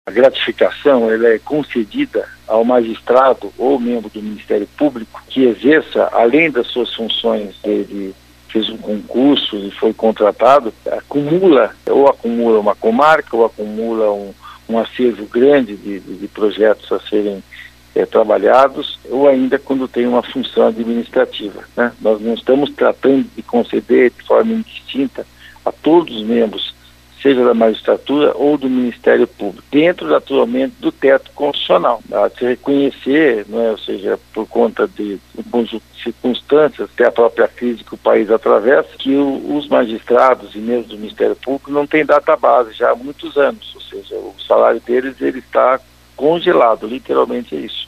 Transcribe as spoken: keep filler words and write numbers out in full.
A gratificação ela é concedida ao magistrado ou membro do Ministério Público que exerça, além das suas funções, ele fez um concurso e foi contratado, acumula, ou acumula uma comarca, ou acumula um, um acervo grande de, de, de projetos a serem é, trabalhados, ou ainda quando tem uma função administrativa, né? Nós não estamos tratando de conceder de forma indistinta a todos os membros, seja da magistratura ou do Ministério Público, dentro, naturalmente, do teto constitucional. A se reconhecer, não é? Ou seja, por conta de um conjunto de circunstâncias, até a própria crise que o país atravessa, que o, os magistrados e membros do Ministério Público não têm database já há muitos anos, ou seja, o salário deles ele está congelado, literalmente é isso.